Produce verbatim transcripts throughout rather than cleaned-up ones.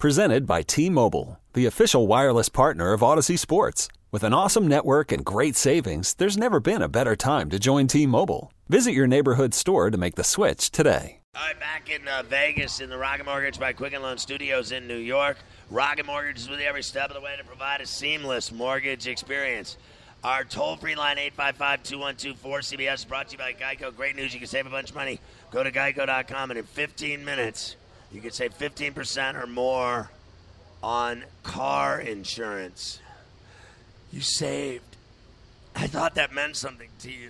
Presented by T-Mobile, the official wireless partner of Odyssey Sports. With an awesome network and great savings, there's never been a better time to join T-Mobile. Visit your neighborhood store to make the switch today. All right, back in uh, Vegas in the Rocket Mortgage by Quicken Loan Studios in New York. Rocket Mortgage is with you every step of the way to provide a seamless mortgage experience. Our toll-free line, eight five five, two one two, four C B S, is brought to you by Geico. Great news, you can save a bunch of money. Go to geico dot com, and in fifteen minutes, you can save fifteen percent or more on car insurance. You saved. I thought that meant something to you.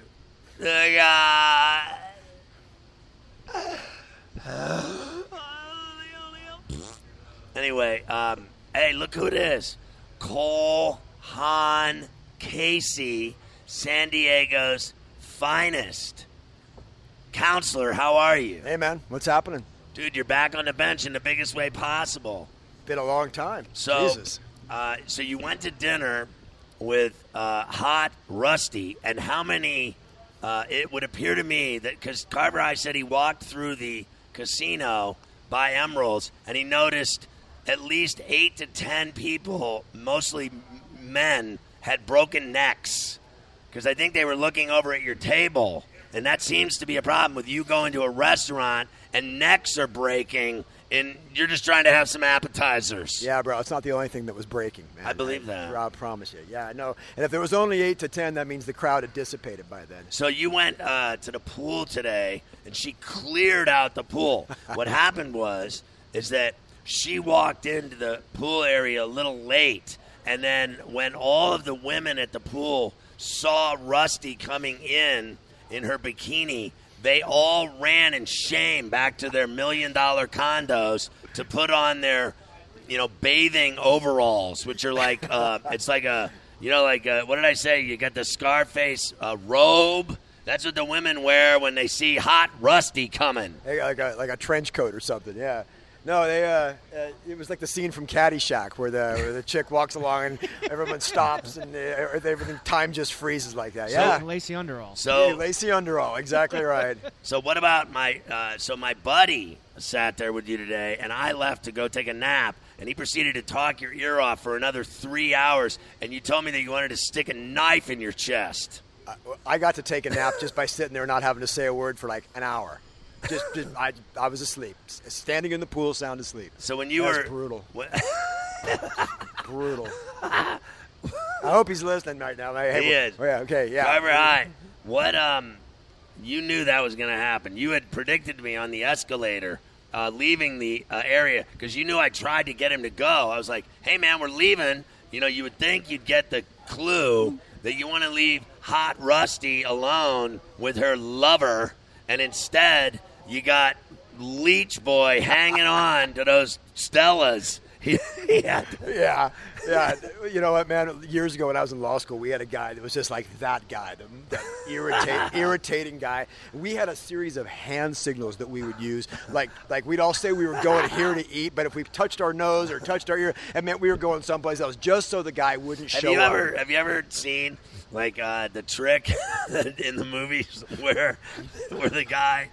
Anyway, um, hey, look who it is. Cole Haan Casey, San Diego's finest. Counselor, how are you? Hey, man, what's happening? Dude, you're back on the bench in the biggest way possible. Been a long time. So, Jesus. Uh, so you went to dinner with uh, Hot Rusty, and how many, uh, it would appear to me that, because Carver High said he walked through the casino by Emeralds, and he noticed at least eight to ten people, mostly men, had broken necks, because I think they were looking over at your table, and that seems to be a problem with you going to a restaurant and necks are breaking, and you're just trying to have some appetizers. Yeah, bro, it's not the only thing that was breaking, man. I believe I, that. I promise you. Yeah, I know. And if there was only eight to ten, that means the crowd had dissipated by then. So you went uh, to the pool today, and she cleared out the pool. What happened was is that she walked into the pool area a little late, and then when all of the women at the pool saw Rusty coming in in her bikini, they all ran in shame back to their million-dollar condos to put on their, you know, bathing overalls, which are like, uh, it's like a, you know, like, a, what did I say? You got the Scarface uh, robe. That's what the women wear when they see Hot Rusty coming. Hey, like a like a trench coat or something. Yeah. No, they. Uh, uh, it was like the scene from Caddyshack where the where the chick walks along and everyone stops and uh, everything time just freezes like that. Yeah. So, lacy underall. So yeah, lacy underall. Exactly right. So what about my? Uh, so my buddy sat there with you today, and I left to go take a nap, and he proceeded to talk your ear off for another three hours, and you told me that you wanted to stick a knife in your chest. I, I got to take a nap just by sitting there, not having to say a word for like an hour. Just, just I, I was asleep, standing in the pool, sound asleep. So when you That's were brutal, what, brutal. I hope he's listening right now. Hey, he is. Oh, yeah, okay, yeah. Driver high. What um, you knew that was going to happen. You had predicted me on the escalator, uh, leaving the uh, area because you knew I tried to get him to go. I was like, "Hey man, we're leaving." You know, you would think you'd get the clue that you want to leave Hot Rusty alone with her lover, and instead you got Leech Boy hanging on to those Stellas. He, he had to. Yeah, yeah. You know what, man? Years ago when I was in law school, we had a guy that was just like that guy, the, that irritate, irritating guy. We had a series of hand signals that we would use. Like, like we'd all say we were going here to eat, but if we touched our nose or touched our ear, it meant we were going someplace else, just so the guy wouldn't have show you up. Ever, have you ever seen like uh, the trick in the movies where where the guy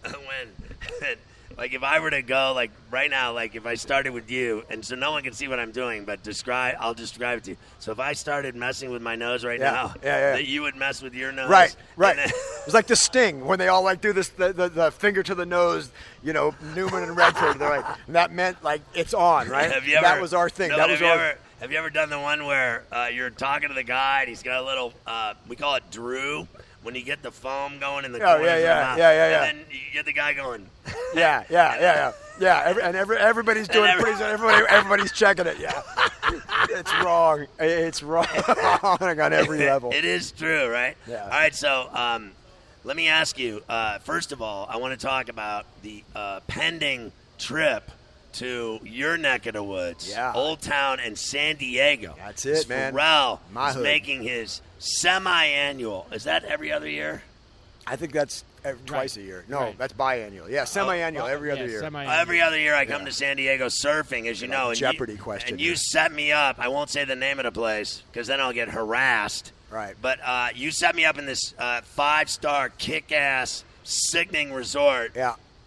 when like if I were to go like right now, like if I started with you, and so no one can see what I'm doing, but describe I'll describe it to you. So if I started messing with my nose right Yeah, now, yeah, yeah. that you would mess with your nose. Right, right. Then, It's like the Sting when they all like do this, the, the, the finger to the nose, you know, Newman and Redford. They're like, and that meant like it's on, right? have you ever, that was our thing. No, that have was you our. ever, have you ever done the one where uh, you're talking to the guy and he's got a little, uh, we call it Drew, when you get the foam going in the Oh, corner yeah, of your yeah, mouth, yeah, yeah, yeah. and then you get the guy going. Yeah, yeah, yeah, yeah, yeah. Every, and every, everybody's doing And every- pretty. Everybody, everybody's checking it. Yeah, it's wrong. It's wrong on every It- level. It is true, right? Yeah. All right, so um, let me ask you. Uh, first of all, I want to talk about the uh, pending trip to your neck of the woods, Yeah. Old Town and San Diego. That's it, man. Pharrell My is hood. making his semi-annual. Is that every other year? I think that's every, twice Right. a year. No, Right. that's biannual. Yeah, semi-annual Oh, every other yeah, year. semi-annual. Every other year I come Yeah. to San Diego surfing, as you know. And Jeopardy you, question, And you yeah. set me up. I won't say the name of the place because then I'll get harassed. Right. But uh, you set me up in this uh, five-star, kick-ass, sickening resort. Yeah.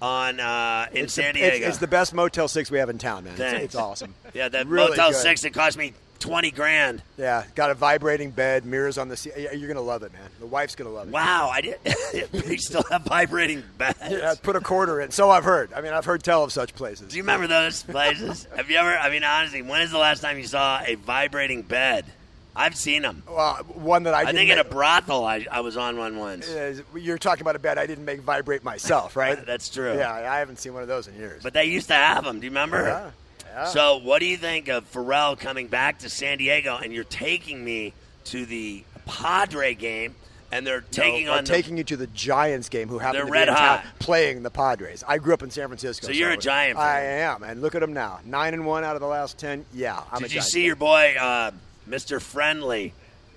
on uh, in it's San the, Diego. It's, it's the best Motel six we have in town, man. It's, it's awesome. Yeah, that really Motel good. six that cost me twenty grand. Yeah, got a vibrating bed, mirrors on the seat. You're gonna love it, man. The wife's gonna love it. Wow, I did. You still have vibrating beds. Yeah, put a quarter in. So I've heard. I mean, I've heard tell of such places. Do you remember those places? Have you ever? I mean, honestly, when is the last time you saw a vibrating bed? I've seen them. Well, one that I, I didn't think in make, a brothel, I, I was on one once. Uh, you're talking about a bed I didn't make vibrate myself, right? That's true. Yeah, I haven't seen one of those in years. But they used to have them. Do you remember? Yeah. Yeah. So what do you think of Pharrell coming back to San Diego, and you're taking me to the Padre game, and they're taking no, on I'm the, taking you to the Giants game, who happen They're to red be in hot. town playing the Padres. I grew up in San Francisco. So you're a Giant fan. I am, and look at them now. Nine and one out of the last ten. Yeah, I'm a Did you Giant see fan. your boy, uh, Mister Friendly,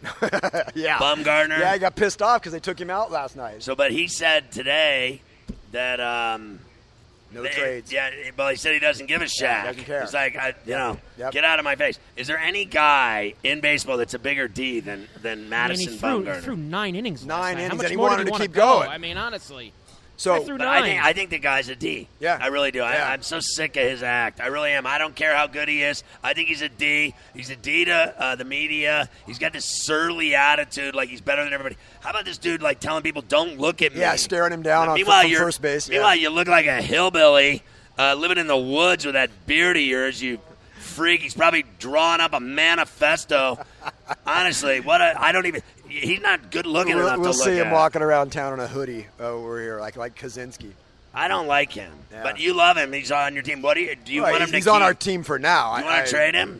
yeah. Bumgarner? Yeah, I got pissed off because they took him out last night. So, but he said today that um, No they- trades. Yeah, well, he said he doesn't give a shit. Yeah, he doesn't care. He's like, I, you know, Yep. get out of my face. Is there any guy in baseball that's a bigger D than than I mean, Madison he threw, Bumgarner? he threw nine innings. Nine last night. innings, How much and he more wanted did he to want keep to go? going. I mean, honestly. So I threw But nine. I think I think the guy's a D. Yeah. I really do. Yeah. I, I'm so sick of his act. I really am. I don't care how good he is. I think he's a D. He's a D to uh, the media. He's got this surly attitude, like he's better than everybody. How about this dude like telling people, "Don't look at me"? yeah, staring him down on meanwhile, from you're, first base. Yeah. Meanwhile, you look like a hillbilly uh, living in the woods with that beard of yours. You freak. He's probably drawing up a manifesto. Honestly, what a, I don't even. He's not good looking We'll, enough we'll to look see him at. walking around town in a hoodie over here, like like Kaczynski. I don't like him, Yeah. but you love him. He's on your team. What do you do? You Well, want he's him to he's on keep- our team for now. You I- want I- to trade him?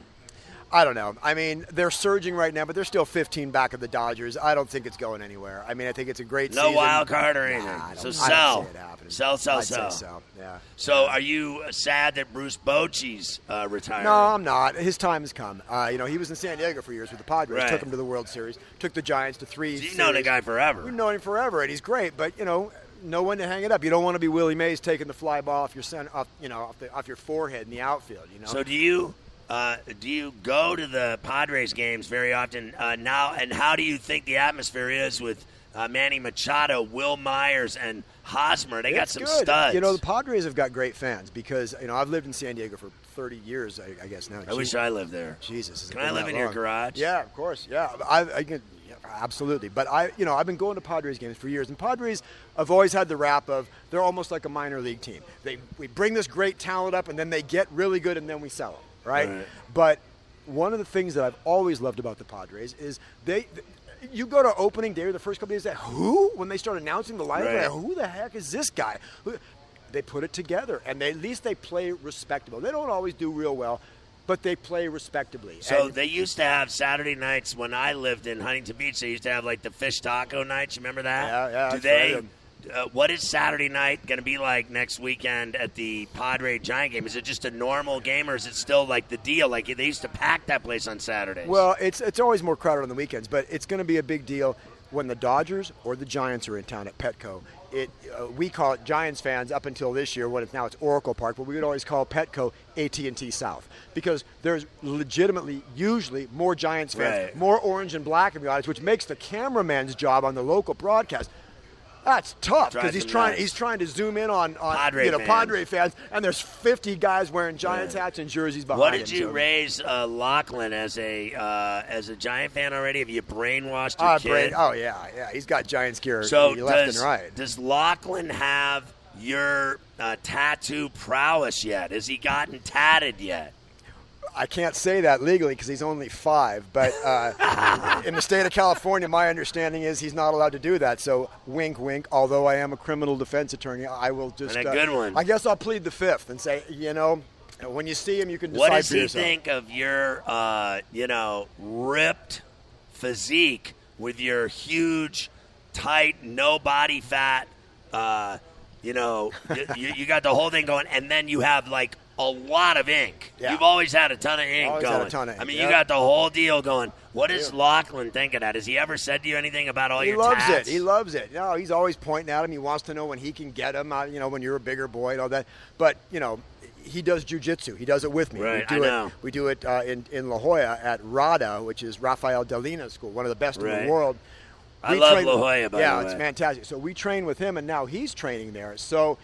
I don't know. I mean, they're surging right now, but they're still fifteen back of the Dodgers. I don't think it's going anywhere. I mean, I think it's a great No season. wild card or anything. Nah, I So don't- sell. I don't see it happening. Sell, sell, I'd say sell. so. Yeah. So, are you sad that Bruce Bochy's uh, retiring? No, I'm not. His time has come. Uh, you know, he was in San Diego for years with the Padres. Right. Took him to the World Series. Took the Giants to three. You've known the series. guy forever. We've known him forever, and he's great. But you know, know when to hang it up. You don't want to be Willie Mays taking the fly ball off your center, off you know, off, the, off your forehead in the outfield. You know. So, do you uh, do you go to the Padres games very often uh, now? And how do you think the atmosphere is with uh, Manny Machado, Will Myers, and Hosmer? They got It's some good. studs. You know, the Padres have got great fans because you know I've lived in San Diego for thirty years. I, I guess now. I wish I lived there. Jesus. has it Can I been live that in your long? garage? Yeah, of course. Yeah, I, I can. Yeah, absolutely. But I, you know, I've been going to Padres games for years, and Padres have always had the rap of they're almost like a minor league team. They we bring this great talent up, and then they get really good, and then we sell them, right? Right. But one of the things that I've always loved about the Padres is they. You go to opening day or the first couple days, that who when they start announcing the lineup, Right. like, who the heck is this guy? Who- They put it together, and they, at least they play respectable. They don't always do real well, but they play respectably. So And- they used to have Saturday nights when I lived in Huntington Beach. They used to have like the fish taco nights. You remember that? Yeah, yeah, Do I've they? tried 'em. Uh, what is Saturday night going to be like next weekend at the Padre Giant game? Is it just a normal game, or is it still like the deal? Like they used to pack that place on Saturdays. Well, it's it's always more crowded on the weekends, but it's going to be a big deal when the Dodgers or the Giants are in town at Petco. It uh, we call it Giants fans up until this year when it's now it's Oracle Park, but we would always call Petco A T and T South because there's legitimately usually more Giants fans, Right. more orange and black in the audience, which makes the cameraman's job on the local broadcast. That's tough because Drives he's him trying. nuts. He's trying to zoom in on, on Padre you know fans. Padre fans, and there's fifty guys wearing Giants hats and jerseys behind what did him, you so- raise uh, Lachlan as a uh, as a Giant fan already? Have you brainwashed your Ah, kid? Brain- oh yeah, yeah. He's got Giants gear So left does, and right. does Lachlan have your uh, tattoo prowess yet? Has he gotten tatted yet? I can't say that legally because he's only five, but uh, in the state of California, my understanding is he's not allowed to do that. So, wink, wink. Although I am a criminal defense attorney, I will just. And a uh, good one. I guess I'll plead the fifth and say, you know, when you see him, you can decide What does for he yourself. think of your, uh, you know, ripped physique with your huge, tight, no body fat? Uh, you know, you, you got the whole thing going, and then you have like a lot of ink. Yeah. You've always had a ton of ink Always had going. a ton of ink, I mean, yep. you got the whole deal going. What does Yeah. Lachlan think of that? Has he ever said to you anything about all He your loves tats? it. He loves it. No, he's always pointing at him. He wants to know when he can get them. Uh, you know, when you're a bigger boy and all that. But you know, he does jujitsu. He does it with me. Right, we do I it. know. We do it uh, in in La Jolla at RADA, which is Rafael Delina School, one of the best in Right. the world. I We love train- La Jolla, by yeah, the it's way. fantastic. So we train with him, and now he's training there. So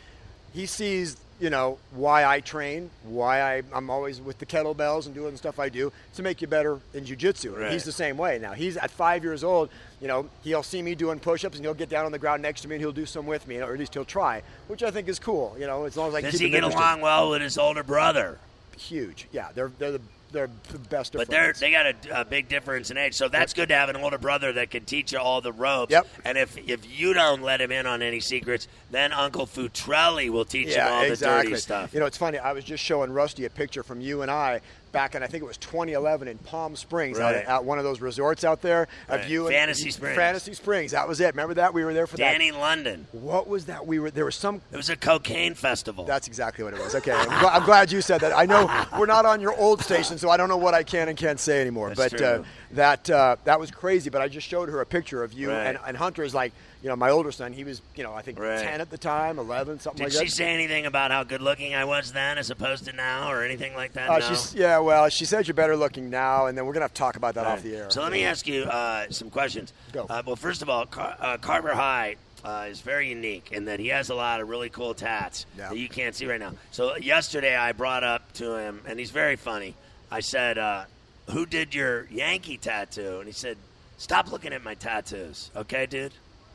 he sees, you know, why I train, why I, I'm always with the kettlebells and doing the stuff I do to make you better in jiu-jitsu. Right. He's the same way. Now, he's at five years old, you know, he'll see me doing push-ups and he'll get down on the ground next to me and he'll do some with me, or at least he'll try, which I think is cool, you know, as long as I can Does keep he him get interested. along well with his older brother? Huge. Yeah, they're they're the they're the best of But they're, friends. they got a, a big difference in age, so that's good to have an older brother that can teach you all the ropes. Yep. And if if you don't let him in on any secrets, then Uncle Futrelli will teach yeah, him all exactly. the dirty stuff. You know, it's funny. I was just showing Rusty a picture from you and I back in, I think it was twenty eleven in Palm Springs, Right. out at, at one of those resorts out there. Right. Of you and Fantasy Springs. Fantasy Springs. That was it. Remember that? We were there for Danny that. London. What was that? We were there was some. It was a cocaine festival. That's exactly what it was. Okay, I'm, gl- I'm glad you said that. I know we're not on your old station, so I don't know what I can and can't say anymore. That's but uh, true. that uh, that was crazy. But I just showed her a picture of you Right. and, and Hunter is like, you know, my older son. He was, you know, I think Right. ten at the time, eleven, something Did like she that. say anything about how good looking I was then as opposed to now or anything like that? Uh, no? she's, yeah, well, she said you're better looking now, and then we're gonna have to talk about that All off right. the air. So let me ask you uh, some questions. Go. Uh, well, first of all, Car- uh, Carver High uh, is very unique in that he has a lot of really cool tats Yeah. that you can't see right now. So yesterday I brought up to him, and he's very funny. I said, uh, who did your Yankee tattoo? And he said, stop looking at my tattoos, okay, dude?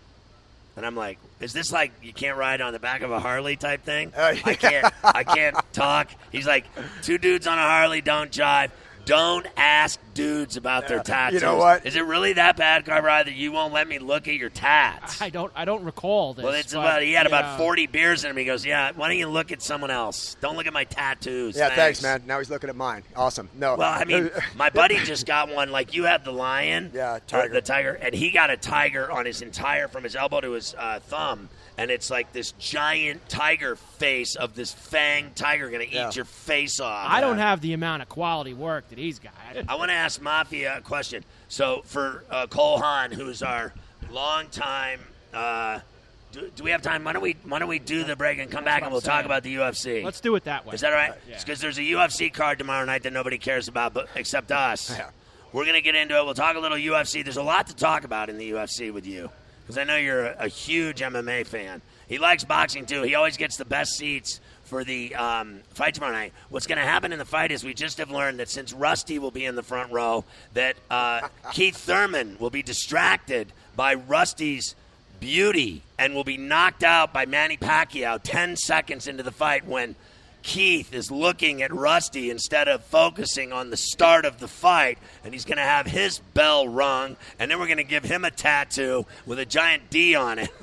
And I'm like, is this like you can't ride on the back of a Harley type thing? Uh, yeah. I can't. I can't talk. He's like, two dudes on a Harley don't jive. Don't ask dudes about their Yeah. tattoos. You know what? Is it really that bad, Carver, that you won't let me look at your tats? I don't. I don't recall this. Well, it's but, about. He had yeah. about forty beers in him. He goes, "Yeah, why don't you look at someone else? Don't look at my tattoos." Yeah, thanks, man. Now he's looking at mine. Awesome. No. Well, I mean, my buddy just got one. Like you have the lion, Yeah, or tiger. the tiger, and he got a tiger on his entire from his elbow to his uh, thumb, and it's like this giant tiger face of this fanged tiger going to Yeah. eat your face off. I don't have the amount of quality work that he's got. I want to ask Mafia a question. So for uh, Cole Haan, who's our longtime, uh, do, do we have time? Why don't we Why don't we do the break and come back and we'll talk about the U F C? Let's do it that way. Is that all right? Yeah. Because there's a U F C card tomorrow night that nobody cares about, but except us. Yeah. We're gonna get into it. We'll talk a little U F C. There's a lot to talk about in the U F C with you, because I know you're a, a huge M M A fan. He likes boxing too. He always gets the best seats for the um, fight tomorrow night. What's going to happen in the fight is we just have learned that since Rusty will be in the front row, that uh, Keith Thurman will be distracted by Rusty's beauty and will be knocked out by Manny Pacquiao ten seconds into the fight when Keith is looking at Rusty instead of focusing on the start of the fight, and he's going to have his bell rung, and then we're going to give him a tattoo with a giant D on it.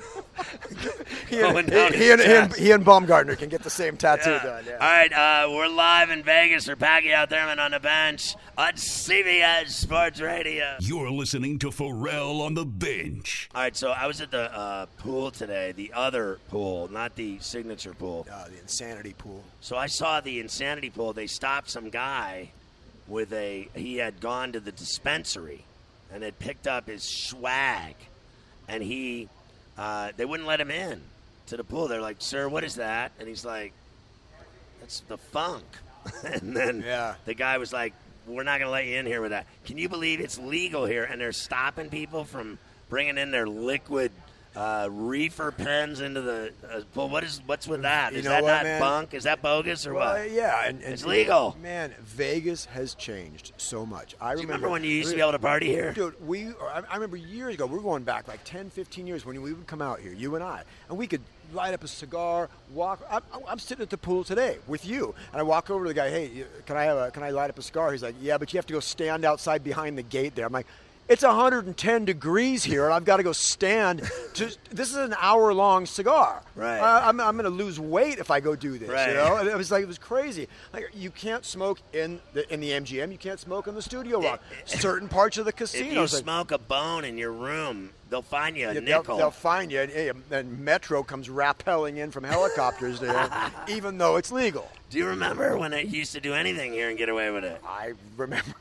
he, and, going down he, his he, and, he, and, chest. he and Baumgartner can get the same tattoo Yeah. done. Yeah. All right, uh, we're live in Vegas for Pacquiao Thurman on the bench on C B S Sports Radio. You're listening to Pharrell on the Bench. All right, so I was at the uh, pool today, the other pool, not the signature pool. Uh, the insanity pool. So I saw the insanity pool. They stopped some guy with a. He had gone to the dispensary and had picked up his swag, and he. Uh, they wouldn't let him in to the pool. They're like, "Sir, what is that?" And he's like, "That's the funk." And then Yeah. the guy was like, "We're not going to let you in here with that." Can you believe it's legal here, and they're stopping people from bringing in their liquid uh, reefer pens into the uh, pool? What is what's with that? You Is know that what, not man? bunk? Is that bogus or Well, what? yeah, and, and It's legal. Man, Vegas has changed so much. I Do you remember, remember when you used to be able to party here? Dude, we. I I remember years ago. We were going back like ten, fifteen years when we would come out here, you and I, and we could light up a cigar, walk. I'm, I'm sitting at the pool today with you, and I walk over to the guy. Hey, you- can I have a? Can I light up a cigar? He's like, yeah, but you have to go stand outside behind the gate there. I'm like. It's one hundred ten degrees here, and I've got to go stand. To, this is an hour-long cigar. Right. I, I'm, I'm going to lose weight if I go do this. Right. You know, and it was like it was crazy. Like you can't smoke in the in the M G M. You can't smoke in the Studio Walk. Certain parts of the If casino. you it's like, smoke a bone in your room, they'll fine you a yeah, they'll, nickel. they'll find you, and, hey, and Metro comes rappelling in from helicopters there, even though it's legal. Do you remember when it used to do anything here and get away with it? I remember.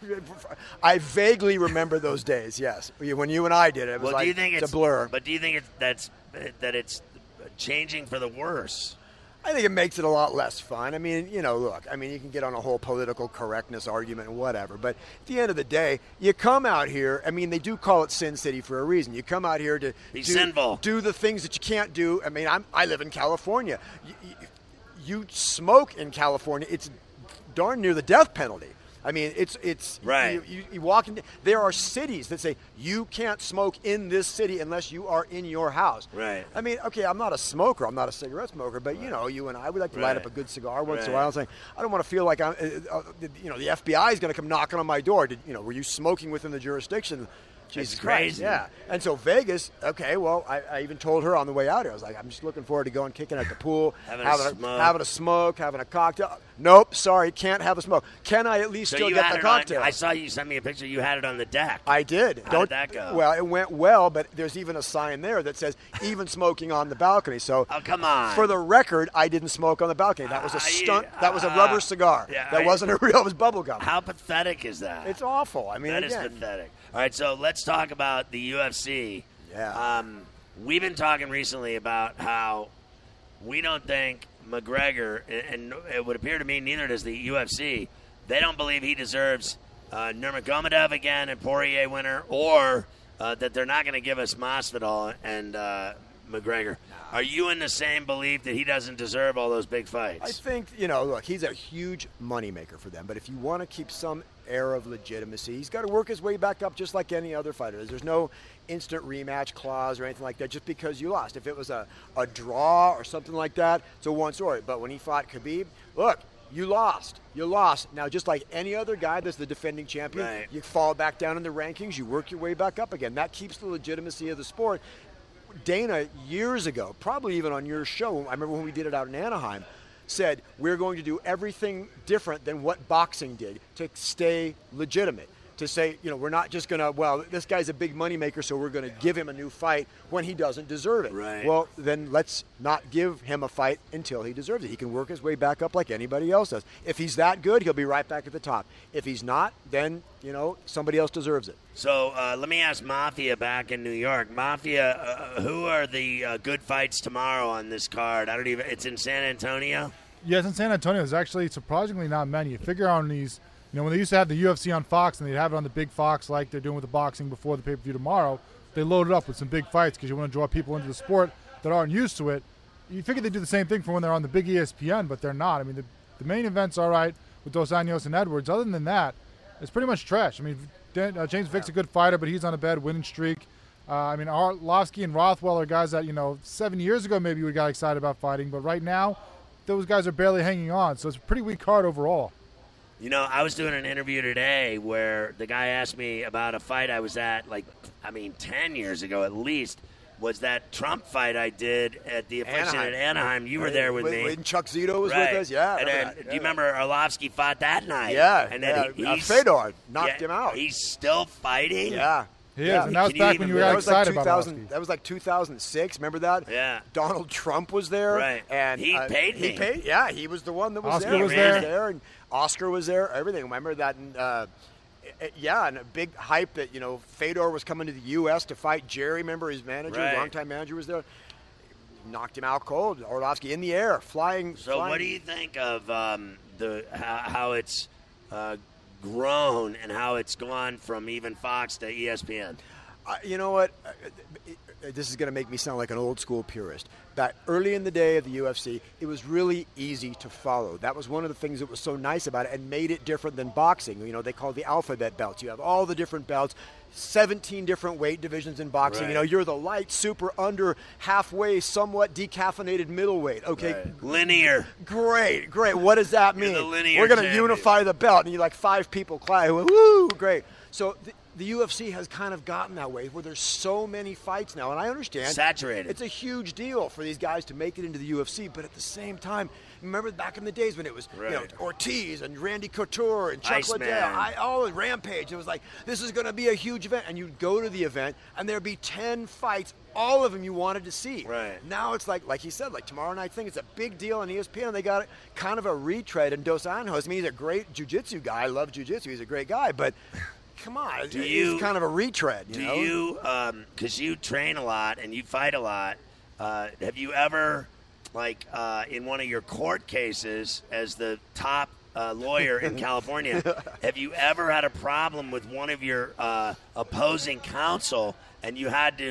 I vaguely remember those days. Yes, when you and I did it, it was Well, like do you think it's, it's a blur. But do you think it's that's that it's changing for the worse? I think it makes it a lot less fun. I mean, you know, look, I mean, you can get on a whole political correctness argument and whatever, but at the end of the day, you come out here, I mean, they do call it Sin City for a reason. You come out here to Be do, sinful. do the things that you can't do. I mean, I'm, I live in California. You, you, you smoke in California, it's darn near the death penalty. I mean, it's it's right. You, you, you walk in. There are cities that say you can't smoke in this city unless you are in your house. Right. I mean, okay, I'm not a smoker. I'm not a cigarette smoker, but right. you know, you and I, we like to right. light up a good cigar once right. in a while. I'm saying, I don't want to feel like I'm, uh, uh, you know, the F B I is going to come knocking on my door. Did, you know, were you smoking within the jurisdiction? Jesus That's Christ, crazy. yeah. And so Vegas, okay, well, I, I even told her on the way out here, I was like, I'm just looking forward to going kicking at the pool, having, having, a, a, smoke. having a smoke, having a cocktail. Nope, sorry, can't have a smoke. Can I at least so still you get had the it cocktail? On, I saw you send me a picture. You had it on the deck. I did. How Don't, did that go? Well, it went well, but there's even a sign there that says even smoking on the balcony. So, oh, come on. For the record, I didn't smoke on the balcony. That was a Uh, stunt. you- that was a uh, rubber cigar. yeah, that I- wasn't a real. It was bubble gum. How pathetic is that? It's awful. I mean, that is again, pathetic. All right, so let's talk about the U F C. Yeah. Um, we've been talking recently about how we don't think McGregor, and it would appear to me neither does the U F C, they don't believe he deserves uh, Nurmagomedov again, and Poirier winner, or uh, that they're not going to give us Masvidal and uh, McGregor. Are you in the same belief that he doesn't deserve all those big fights? I think, you know, look, he's a huge moneymaker for them. But if you want to keep some air of legitimacy, he's got to work his way back up just like any other fighter. There's no instant rematch clause or anything like that just because you lost. If it was a, a draw or something like that, it's a one story. But when he fought Khabib, look, you lost. You lost. Now, just like any other guy that's the defending champion, right. you fall back down in the rankings, you work your way back up again. That keeps the legitimacy of the sport. Dana, years ago, probably even on your show, I remember when we did it out in Anaheim, said we're going to do everything different than what boxing did to stay legitimate. To say, you know, we're not just going to, well, this guy's a big moneymaker, so we're going to give him a new fight when he doesn't deserve it. Right. Well, then let's not give him a fight until he deserves it. He can work his way back up like anybody else does. If he's that good, he'll be right back at the top. If he's not, then, you know, somebody else deserves it. So uh, let me ask Mafia back in New York. Mafia, uh, who are the uh, good fights tomorrow on this card? I don't even. It's in San Antonio. Yeah, it's in San Antonio. There's actually surprisingly not many. You figure on these, you know, when they used to have the U F C on Fox and they'd have it on the big Fox like they're doing with the boxing before the pay-per-view tomorrow, they load it up with some big fights because you want to draw people into the sport that aren't used to it. You figure they do the same thing for when they're on the big E S P N, but they're not. I mean, the, the main event's all right with Dos Anjos and Edwards. Other than that, it's pretty much trash. I mean, Dan, uh, James Vick's a good fighter, but he's on a bad winning streak. Uh, I mean, Arlovsky and Rothwell are guys that, you know, seven years ago maybe we got excited about fighting, but right now those guys are barely hanging on. So it's a pretty weak card overall. You know, I was doing an interview today where the guy asked me about a fight I was at, like, I mean, ten years ago at least, was that Trump fight I did at the Affliction Anaheim. at Anaheim. You were there with when, me. When Chuck Zito was right. with us, yeah. And then, that, yeah. do you remember Arlovsky fought that night? Yeah. And then yeah. he, he's, uh, Fedor knocked yeah, him out. He's still fighting? Yeah. He yeah. is, and that was Can you back even when you were believe- That was like excited two about thousand. Arlovsky. That was like two thousand six. Remember that? Yeah. Donald Trump was there. Right. And He uh, paid He me. paid. Yeah, he was the one that was Oscar there. was He there. and Oscar was there. Everything. Remember that? And, uh, yeah, and a big hype that, you know, Fedor was coming to the U S to fight Jerry. Remember his manager, Right. longtime manager, was there. Knocked him out cold. Arlovsky in the air, flying. So flying. what do you think of um, the how, how it's uh, grown and how it's gone from even Fox to E S P N? Uh, you know what? Uh, this is going to make me sound like an old school purist. Back early in the day of the U F C, it was really easy to follow. That was one of the things that was so nice about it and made it different than boxing. You know, they call it the alphabet belts. You have all the different belts, seventeen different weight divisions in boxing. Right. You know, you're the light, super, under, halfway, somewhat decaffeinated middleweight. Okay, Right. Linear. great, great. What does that You're mean? the linear We're going to champion. unify the belt, and you like five people clap. Woo, great. So the, the U F C has kind of gotten that way, where there's so many fights now, and I understand Saturated. It's a huge deal for these guys to make it into the U F C, but at the same time, remember back in the days when it was you know, Right. Ortiz and Randy Couture and Chuck Iceman. Liddell, I, all in Rampage. It was like, this is going to be a huge event, and you'd go to the event, and there'd be ten fights, all of them you wanted to see. Right. Now it's like, like he said, like tomorrow night thing. It's a big deal on E S P N, and they got kind of a retread in Dos Anjos. I mean, he's a great jiu-jitsu guy. I love jiu-jitsu. He's a great guy, but come on, Do he's you- kind of a retread. You Do know? you, because you train a lot and you fight a lot, uh, have you ever, like, uh, in one of your court cases as the top uh, lawyer in California, have you ever had a problem with one of your uh, opposing counsel and you had to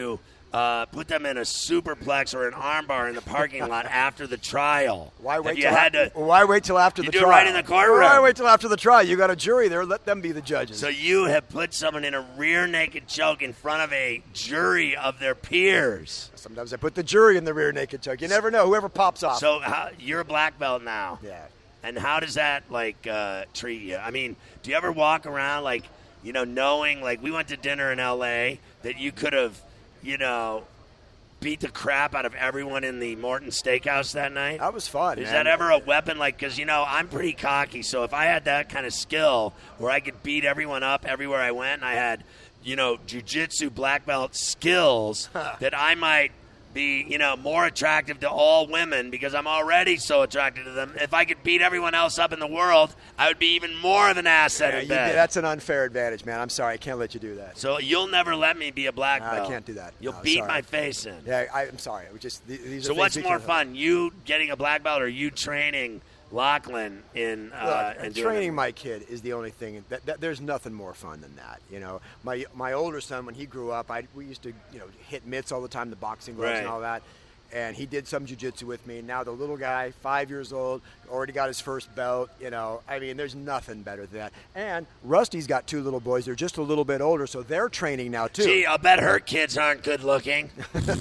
uh, put them in a superplex or an armbar in the parking lot after the trial. Why wait? Have you till had a- to, why wait till after you the do it trial? right in the courtroom. Why wait till after the trial? You got a jury there. Let them be the judges. So you have put someone in a rear naked choke in front of a jury of their peers. Sometimes I put the jury in the rear naked choke. You never know. Whoever pops off. So how, you're a black belt now. yeah. And how does that, like, uh, treat you? I mean, do you ever walk around, like, you know, knowing, like, we went to dinner in L A that you could have, you know, beat the crap out of everyone in the Morton Steakhouse that night? That was fun. Is man. that ever a weapon? Like, because, you know, I'm pretty cocky, so if I had that kind of skill where I could beat everyone up everywhere I went and I had, you know, jiu-jitsu black belt skills, that I might be, you know, more attractive to all women because I'm already so attracted to them. If I could beat everyone else up in the world, I would be even more of an asset Yeah, in you- bed. that's an unfair advantage, man. I'm sorry. I can't let you do that. So you'll never let me be a black No, I belt. can't do that. You'll No, beat sorry. my face in. Yeah, I, I'm sorry. We just th- these So are what's things you more can't- fun, you getting a black belt or you training Lachlan in uh, Look, and doing training it? my kid is the only thing. That, that there's nothing more fun than that. You know, my my older son, when he grew up, I we used to you know hit mitts all the time, the boxing gloves and Right. all that. And he did some jiu-jitsu with me. Now the little guy, five years old, already got his first belt. You know, I mean, there's nothing better than that. And Rusty's got two little boys. They're just a little bit older, so they're training now too. Gee, I'll bet her kids aren't good looking.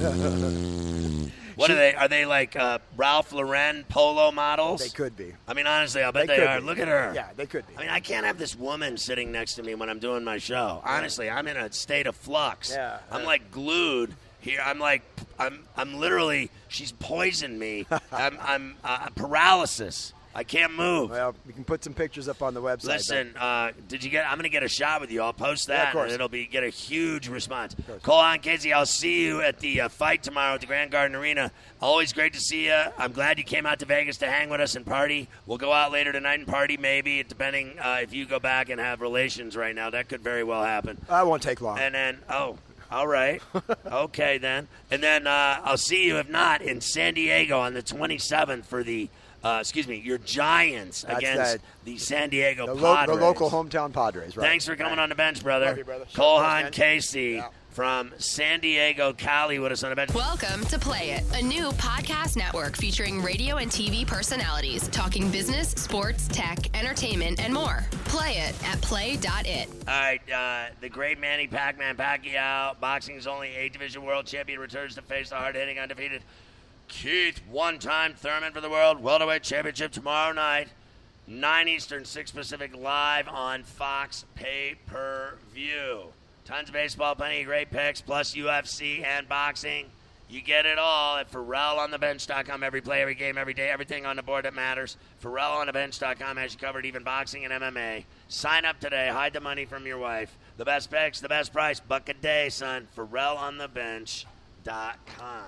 What are they? Are they like uh, Ralph Lauren polo models? They could be. I mean, honestly, I'll bet They they, could are. be. Look at her. Yeah, they could be. I mean, I can't have this woman sitting next to me when I'm doing my show. Honestly, I'm in a state of flux. Yeah. I'm like glued here. I'm like, I'm, I'm literally. She's poisoned me. I'm, I'm uh, paralysis. I can't move. Well, we can put some pictures up on the website. Listen, uh, did you get? I'm going to get a shot with you. I'll post that, Yeah, of course. and it'll be get a huge response. Cole on Casey, I'll see you at the uh, fight tomorrow at the Grand Garden Arena. Always great to see you. I'm glad you came out to Vegas to hang with us and party. We'll go out later tonight and party, maybe, depending uh, if you go back and have relations right now. That could very well happen. That won't take long. And then, oh, all right. Okay, then. And then uh, I'll see you, if not, in San Diego on the twenty-seventh for the, uh, excuse me, your Giants That's against that- the San Diego the, lo- Padres. the local hometown Padres, right? Thanks for coming on the bench, brother. Love you, brother. Cole Sure, Han man. Casey Yeah. from San Diego, Cali, with us on the bench. Welcome to Play It, a new podcast network featuring radio and T V personalities talking business, sports, tech, entertainment, and more. Play it at play dot it. All right, uh, the great Manny Pac-Man Pacquiao, boxing's only eight-division world champion, returns to face the hard-hitting, undefeated Keith, one-time Thurman for the World Welterweight Championship tomorrow night, nine Eastern, six Pacific, live on Fox pay-per-view. Tons of baseball, plenty of great picks, plus U F C and boxing. You get it all at Pharrell on the bench dot com. Every play, every game, every day, everything on the board that matters. Pharrell on the bench dot com has you covered, even boxing and M M A. Sign up today. Hide the money from your wife. The best picks, the best price. Buck a day, son. Pharrell on the bench dot com.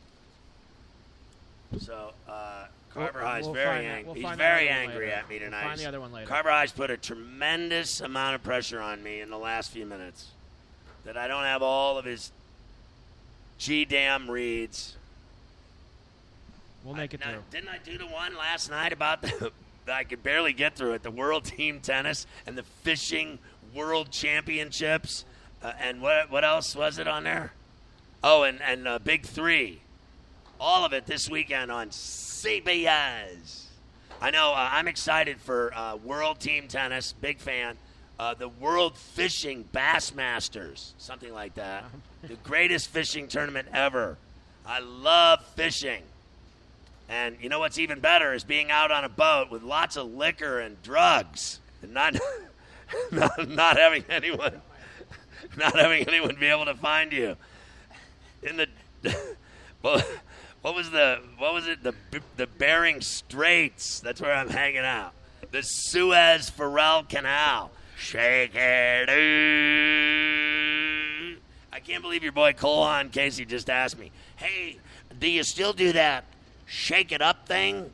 So, uh, Carver We'll- High's we'll very find that- angry. we'll He's find that very other one angry later. at me We'll tonight. find the other one later. Carver High's put a tremendous amount of pressure on me in the last few minutes. That I don't have all of his G-damn reads. We'll make it Now, through. didn't I do the one last night about the that I could barely get through it, the World Team Tennis and the Fishing World Championships? Uh, and what what else was it on there? Oh, and, and uh, Big Three. All of it this weekend on C B S. I know, uh, I'm excited for uh, World Team Tennis, big fan. Uh, the World Fishing Bassmasters, something like that. The greatest fishing tournament ever. I love fishing. And you know what's even better is being out on a boat with lots of liquor and drugs and not not, not having anyone not having anyone be able to find you. In the well, what was the what was it the the Bering Straits? That's where I'm hanging out. The Suez Pharrell Canal. Shake it. Ooh. I can't believe your boy Cole Han Casey just asked me, "Hey, do you still do that shake it up thing?"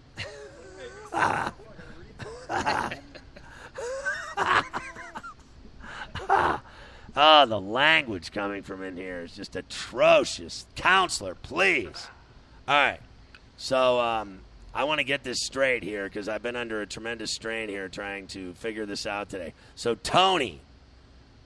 Oh, the language coming from in here is just atrocious. Counselor, please. All right. So um, I want to get this straight here because I've been under a tremendous strain here trying to figure this out today. So Tony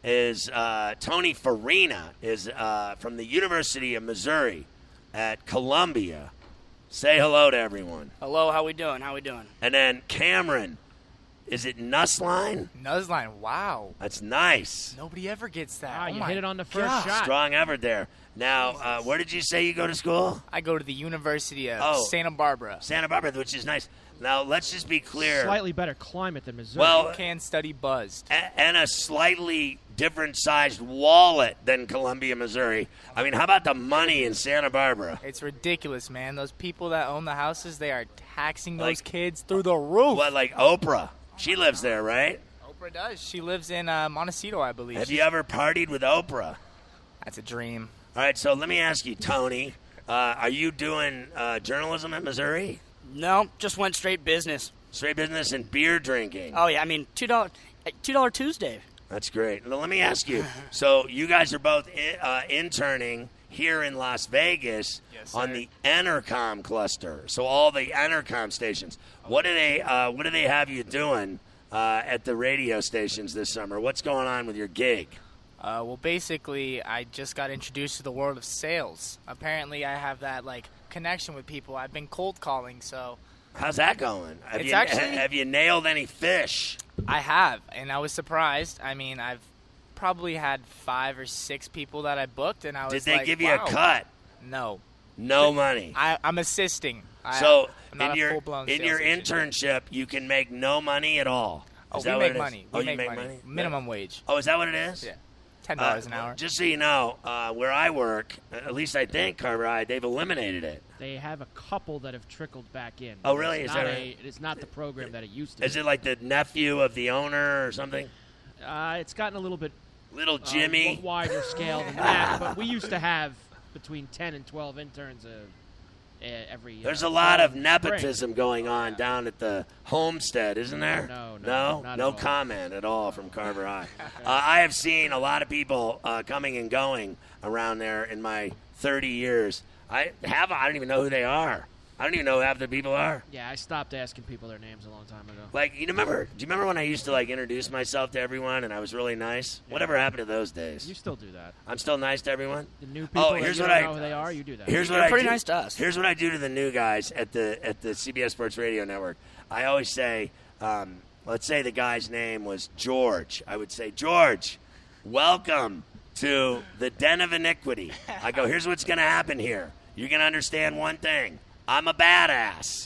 is uh, Tony Farina is uh, from the University of Missouri at Columbia. Say hello to everyone. Hello, how we doing? How we doing? And then Cameron, is it Nussline? Nussline, wow. That's nice. Nobody ever gets that. Wow, oh you my hit it on the first gosh. shot. Strong effort there. Now, uh, where did you say you go to school? I go to the University of Oh. Santa Barbara. Santa Barbara, which is nice. Now, let's just be clear. Slightly better climate than Missouri. Well, You can study buzzed. a- and a slightly different sized wallet than Columbia, Missouri. I mean, how about the money in Santa Barbara? It's ridiculous, man. Those people that own the houses, they are taxing those Like- kids through the roof. What, like Oprah? She lives there, right? Oprah does. She lives in uh, Montecito, I believe. Have you ever partied with Oprah? That's a dream. All right, so let me ask you, Tony, uh, are you doing uh, journalism at Missouri? No, just went straight business. Straight business and beer drinking. Oh yeah, I mean two dollar two dollar Tuesday. That's great. Now, let me ask you. So you guys are both I- uh, interning here in Las Vegas Yes, on sir. the Entercom cluster. So all the Entercom stations. What do they uh, What do they have you doing uh, at the radio stations this summer? What's going on with your gig? Uh, well, basically, I just got introduced to the world of sales. Apparently, I have that like connection with people. I've been cold calling, so How's that going? Have It's you actually- have you nailed any fish? I have, and I was surprised. I mean, I've probably had five or six people that I booked, and I was Did they like, give you wow. a cut? No, No money. I, I'm assisting. I, So I'm not in a your full-blown in sales your agent. internship, you can make no money at all. Oh, Is we that what make it is? money. Oh, We you make make money. money? Minimum wage. Oh, is that what it is? Yeah, ten Uh, dollars an hour. Just so you know, uh, where I work, at least I think, Carver High, they've eliminated it. They have a couple that have trickled back in. Oh, really? It's Is not that a, right? It is not the program that it used to Is be. it like the nephew of the owner or something? Uh, it's gotten a little bit Little uh, Jimmy? w- wider scale than that, but we used to have between ten and twelve interns uh, uh, every uh, There's a lot of fall and nepotism going on down at the homestead, isn't there? No, no, no, not no at all. comment at all from Carver High. uh, I have seen a lot of people uh, coming and going around there in my thirty years. I have. I don't even know who they are. I don't even know who half the people are. spring. Yeah, I stopped asking people their names a long time ago. Like, you remember? Do you remember when I used to like introduce myself to everyone and I was really nice? Whatever happened to those days? You still do that. I'm still nice to everyone. The new people Oh, that here's you what don't I- know who they are, you do that. Here's what You're I pretty do. nice to us. Here's what I do to the new guys at the at the C B S Sports Radio Network. I always say, um, let's say the guy's name was George. I would say, George, welcome to the den of iniquity. I go, here's what's going to happen here. You're going to understand one thing. I'm a badass.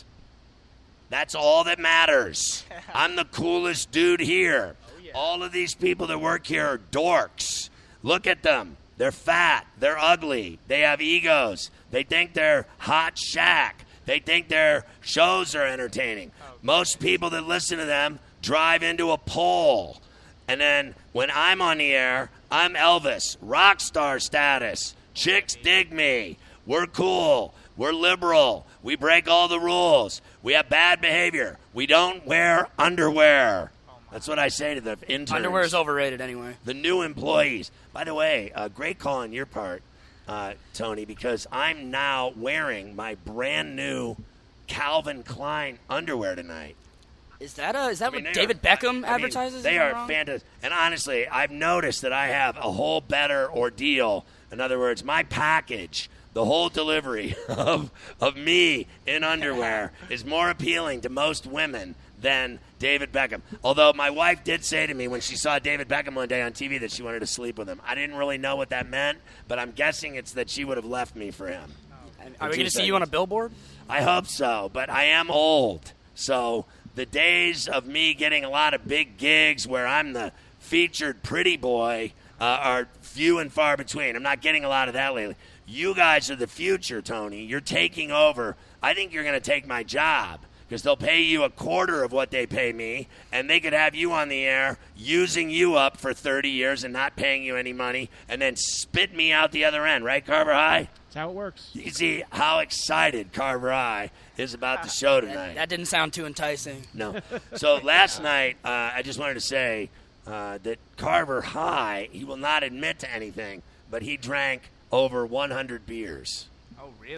That's all that matters. I'm the coolest dude here. All of these people that work here are dorks. Look at them. They're fat. They're ugly. They have egos. They think they're hot Shaq. They think their shows are entertaining. Most people that listen to them drive into a pole. And then when I'm on the air, I'm Elvis, rock star status. Chicks dig me. We're cool. We're liberal. We break all the rules. We have bad behavior. We don't wear underwear. That's what I say to the interns. Underwear is overrated anyway. The new employees. By the way, uh, great call on your part, uh, Tony, because I'm now wearing my brand new Calvin Klein underwear tonight. Is that a, is that I mean, what they David are- Beckham I mean, advertises? they Am I are wrong? fantastic. And honestly, I've noticed that I have a whole better ordeal. In other words, my package, the whole delivery of of me in underwear is more appealing to most women than David Beckham. Although my wife did say to me when she saw David Beckham one day on T V that she wanted to sleep with him. I didn't really know what that meant, but I'm guessing it's that she would have left me for him. Are we two going to see you on a seconds. billboard? I hope so, but I am old. So the days of me getting a lot of big gigs where I'm the featured pretty boy uh, are few and far between. I'm not getting a lot of that lately. You guys are the future, Tony. You're taking over. I think you're going to take my job because they'll pay you a quarter of what they pay me, and they could have you on the air using you up for thirty years and not paying you any money and then spit me out the other end. Right, Carver High? That's how it works. You can see how excited Carver High is about the show tonight. That didn't sound too enticing. No. So last night, uh, I just wanted to say uh, that Carver High, he will not admit to anything, but he drank over one hundred beers. Oh, really?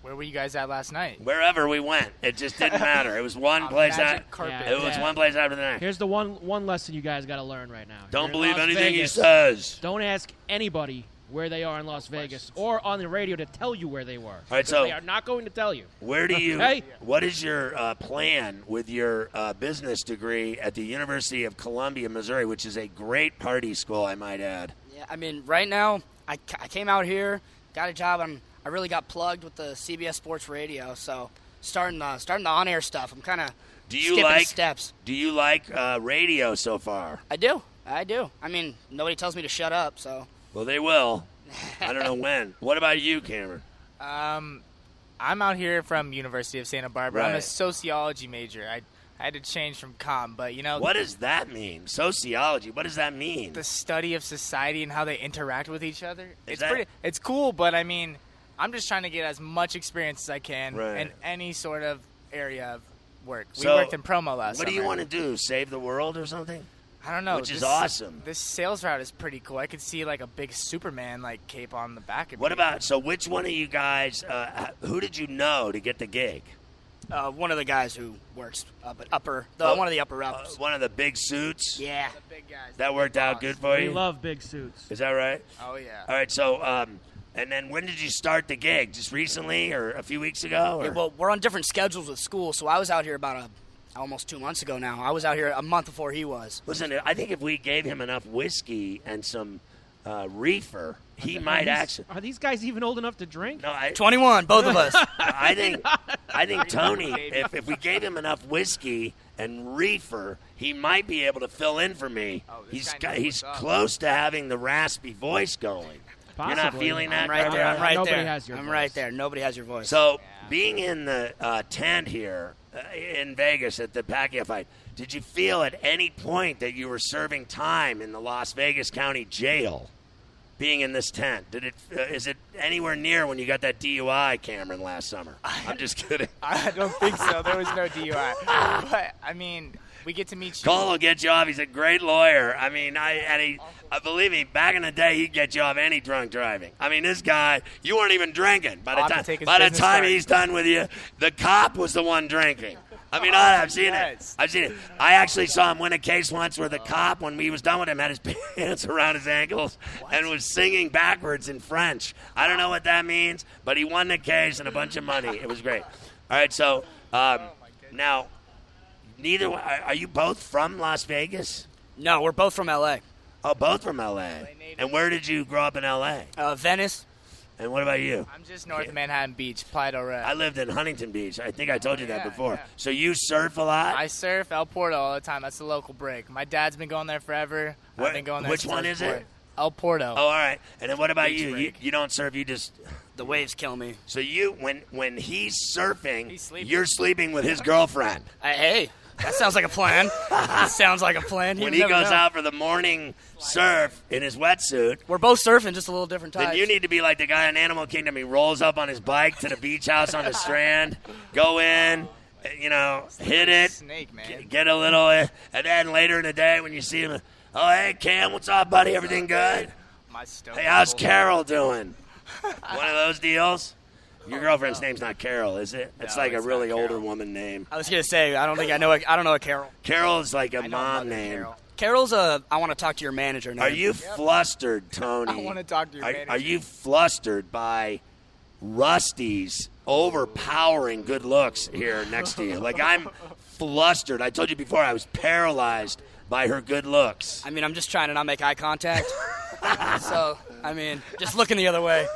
Where were you guys at last night? Wherever we went, it just didn't matter. It was one On place. magic At, carpet. Yeah, it was yeah. one place after the next. Here's the one one lesson you guys got to learn right now. Don't You're in believe Las anything Vegas. he says. Don't ask anybody where they are in Las Vegas or on the radio to tell you where they were. All right, so- they are not going to tell you. Where do you? Okay. What is your uh, plan with your uh, business degree at the University of Columbia, Missouri, which is a great party school, I might add. Yeah, I mean, right now, I, ca- I came out here, got a job. I'm, I really got plugged with the C B S Sports Radio, so starting the, starting the on-air stuff. I'm kind of Do you skipping like steps. Do you like uh, radio so far? I do. I do. I mean, nobody tells me to shut up, so. Well, they will. I don't know when. What about you, Cameron? Um, I'm out here from University of Santa Barbara. I'm a Right. sociology major. I I had to change from comm, but you know What does that mean? Sociology. What does that mean? the study of society and how they interact with each other. Is It's that- pretty. It's cool, but I mean, I'm just trying to get as much experience as I can Right. in any sort of area of work. So, we worked in promo last What do you summer. want to do? Save the world or something? I don't know. Which is this- awesome. This sales route is pretty cool. I could see like a big Superman like cape on the back of What me. about? So, which one of you guys? Uh, who did you know to get the gig? Uh, one of the guys who works up at upper, the, Oh, one of the upper Uh, ups. one of the big suits. Yeah. The big guys? That worked out good for We you. love big suits. Is that right? Oh yeah. All right. So, um, and then when did you start the gig? Just recently, or a few weeks ago? Or? Yeah, well, we're on different schedules with school, so I was out here about a, almost two months ago now. I was out here a month before he was. Listen, I think if we gave him enough whiskey and some uh, reefer, he might are these, actually. Are these guys even old enough to drink? No, I, twenty-one, both of us. I think I think Tony, if, if we gave him enough whiskey and reefer, he might be able to fill in for me. Oh, this he's guy got, knows he's what's up. close to having the raspy voice going. You're not Possibly. feeling that, I'm right there. I'm Carver? right Nobody there. has your I'm voice. right there. Nobody has your voice. So, being in the uh, tent here uh, in Vegas at the Pacquiao fight, did you feel at any point that you were serving time in the Las Vegas County Jail? Being in this tent, did it? Uh, is it anywhere near when you got that D U I, Cameron, last summer? I'm just kidding. I don't think so. There was no D U I. But I mean, we get to meet you. Cole will get you off. He's a great lawyer. I mean, I and he, uh, believe me, back in the day, he'd get you off any drunk driving. I mean, this guy, you weren't even drinking by I'll the have to time. take his By the business time card. he's done with you, the cop was the one drinking. I mean, I, I've seen it. Yes. I've seen it. I actually saw him win a case once where the cop, when he was done with him, had his pants around his ankles and was singing backwards in French. I don't know what that means, but he won the case and a bunch of money. It was great. All right, so um, now, neither one- are, are you both from Las Vegas? no, we're both from L A. Oh, both from L A. And where did you grow up in L A? Uh, Venice. And what about you? I'm just north of Manhattan Beach, Playa del Rey. I lived in Huntington Beach. I think I told you that Yeah, before. yeah. So you surf a lot? I surf El Porto all the time. That's the local break. My dad's been going there forever. What- I've been going there which since I one was is it? born. El Porto. Oh, all right. And then what about Beach you? You break. you don't surf. You just The waves kill me. so you when when he's surfing, He's sleeping. you're sleeping with his girlfriend. I, hey, that sounds like a plan. that sounds like a plan. You When he never goes know. out for the morning surf in his wetsuit, We're both surfing, just a little different times. then you need to be like the guy in Animal Kingdom. He rolls up on his bike to the beach house on the Strand, go in, you know, hit it, Snake, man. Get, get a little, uh, and then later in the day when you see him, oh, hey, Cam, what's up, buddy? Everything good? My stove Hey, how's level. Carol doing? One of those deals? Your girlfriend's name's not Carol, is it? It's No, like a it's really not older Carol. woman name. I was gonna say, I don't think I know. A, I don't know a Carol. Carol's like a I know mom Mother name. Carol. Carol's a. I want to talk to your manager now. Are you flustered, Tony? I wanna talk to your are, manager. Are you flustered by Rusty's overpowering good looks here next to you? Like, I'm flustered. I told you before I was paralyzed by her good looks. I mean, I'm just trying to not make eye contact. so, I mean, just looking the other way.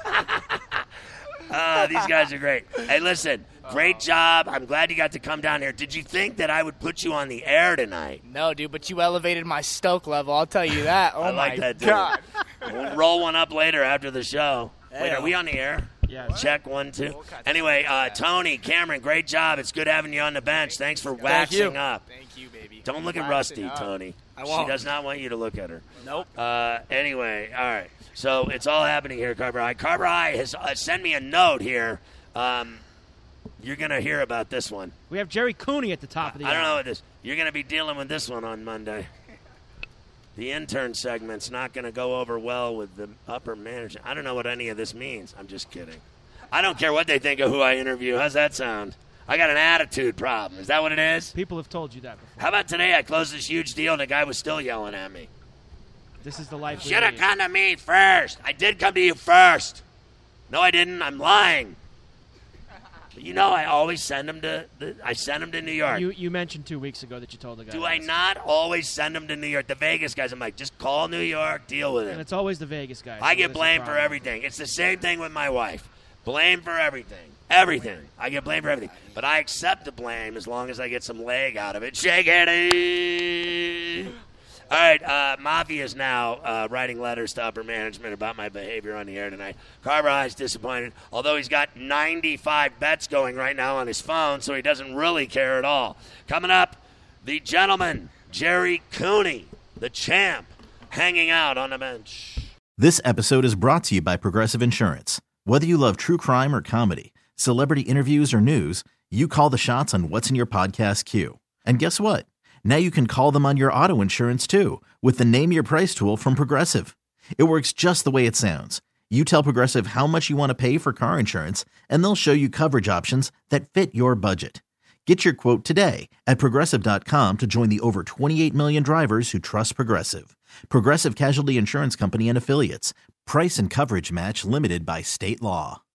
Uh, these guys are great. Hey, listen, great job. I'm glad you got to come down here. Did you think that I would put you on the air tonight? No, dude, but you elevated my stoke level. I'll tell you that. Oh I my like that, too. god. We'll roll one up later after the show. Wait, are we on the air? Yes. Check one, two. Anyway, uh, Tony, Cameron, great job. It's good having you on the bench. Thanks for waxing you. up. Thank you, baby. Don't look at Waxing Rusty, up. Tony. I She won't. does not want you to look at her. Nope. Uh, anyway, all right. So it's all happening here, Carver High. Carver High has uh, sent me a note here. Um, you're going to hear about this one. We have Jerry Cooney at the top of the I don't hour. know what this. You're going to be dealing with this one on Monday. The intern segment's not going to go over well with the upper management. I don't know what any of this means. I'm just kidding. I don't care what they think of who I interview. How's that sound? I got an attitude problem. Is that what it is? People have told you that before. How about today? I closed this huge deal, and the guy was still yelling at me. This is the life we Should have lead. come to me first. I did come to you first. No, I didn't. I'm lying. But you know, I always send them to. The, I send them to New York. You you mentioned two weeks ago that you told the guy. Do that. I not always send them to New York? The Vegas guys, I'm like, just call New York, deal with And it. it's always the Vegas guys. I so get that's the blamed for problem. everything. It's the same thing with my wife. Blame for everything. Everything. I get blamed for everything. But I accept the blame as long as I get some leg out of it. Shake it. All right, uh, Mafia is now uh, writing letters to upper management about my behavior on the air tonight. Carver High's disappointed, although he's got ninety-five bets going right now on his phone, so he doesn't really care at all. Coming up, the gentleman, Jerry Cooney, the champ, hanging out on the bench. This episode is brought to you by Progressive Insurance. Whether you love true crime or comedy, celebrity interviews or news, you call the shots on what's in your podcast queue. And guess what? Now you can call them on your auto insurance too with the Name Your Price tool from Progressive. It works just the way it sounds. You tell Progressive how much you want to pay for car insurance, and they'll show you coverage options that fit your budget. Get your quote today at Progressive dot com to join the over twenty-eight million drivers who trust Progressive. Progressive Casualty Insurance Company and Affiliates. Price and coverage match limited by state law.